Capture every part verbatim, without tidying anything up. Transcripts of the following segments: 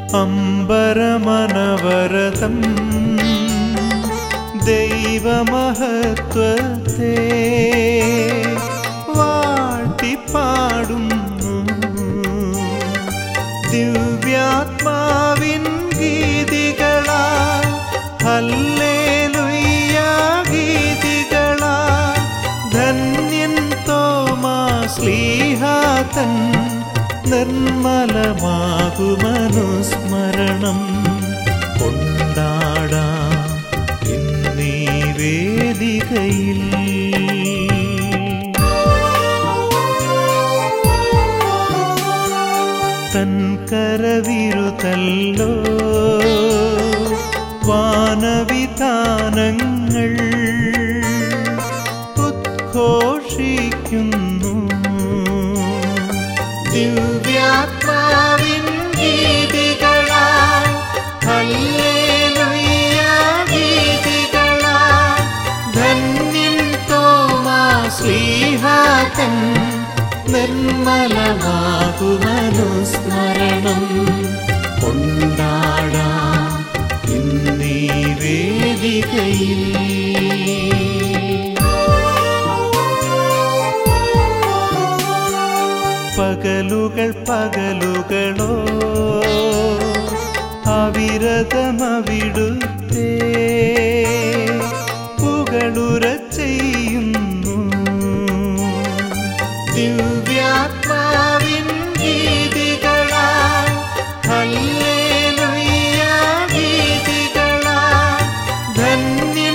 അംബരമനവരതം ദൈവമഹത്വത്തെ വാഴ്ത്തിപ്പാടുന്നു. ദിവ്യാത്മാവിൻ ഗീതികളാൽ hallelujah ഗീതികളാൽ ധന്യൻ തോമാശ്ലീഹാതൻ നിർമ്മലമാകുമനുസ്മരണം കൊണ്ടാടാം ഇന്നീ വേദികയിൽ. തൻ കരവിരുതല്ലോ വാനവിധാനങ്ങൾ ഉദ്ഘോഷിക്കുന്നു. ദിവ്യാത്മാവിൻ ഗീതികളാൽ hallelujah ഗീതികളാൽ ധന്യൻ തോമാശ്ലീഹാതൻ നിർമ്മലമാകുമനുസ്മരണം കൊണ്ടാടാം ഇന്നീ വേദികയിൽ. പകലുകൾ പകലുകളോ അവിരതമവിടുത്തെ പുകളുര ചെയ്യുന്നു. ദിവ്യാത്മാവിൻ ഗീതികളാൽ ഹല്ലേലൂയ ഗീതികളാൽ ധന്യൻ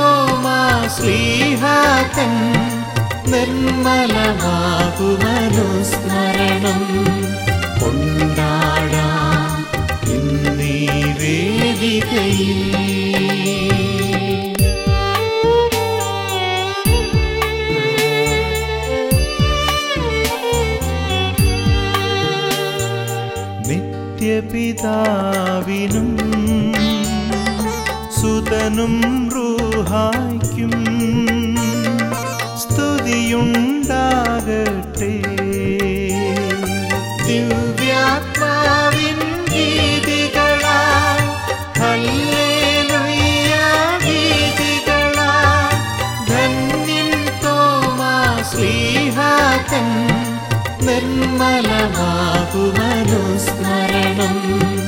തോമാശ്ലീഹാതൻ നിർമ്മലമാകുമനുസ്മരണം കൊണ്ടാടാം ഇന്നീ വേദികയിൽ. നിത്യപിതാവിനും സുതനും റൂഹായ്ക്കും സ്തുതിയുണ്ടാകട്ടെ. ദിവ്യാത്മാവിൻ ഗീതികളാൽ ഹല്ലേലൂയ ഗീതികളാൽ ധന്യൻ തോമാശ്ലീഹാതൻ നിർമ്മലമാകുമനുസ്മരണം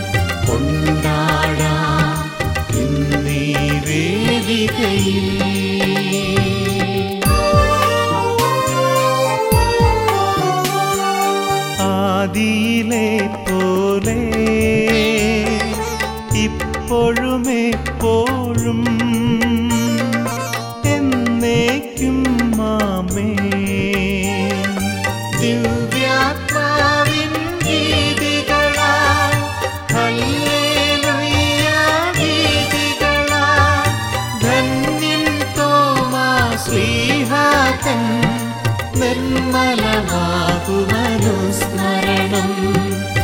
കൊണ്ടാടാം ഇന്നീ വേദികയിൽ. ആദിയിലെ പോലെ ഇപ്പോഴും എപ്പോഴും എന്നേക്കും ആമേൻ. ദിവ്യാത്മാവിൻ ഗീതികളാൽ ഹല്ലേലൂയ ഗീതികളാൽ ധന്യൻ തോമാശ്ലീഹാതൻ നിർമ്മലമാകുമനുസ്മരണം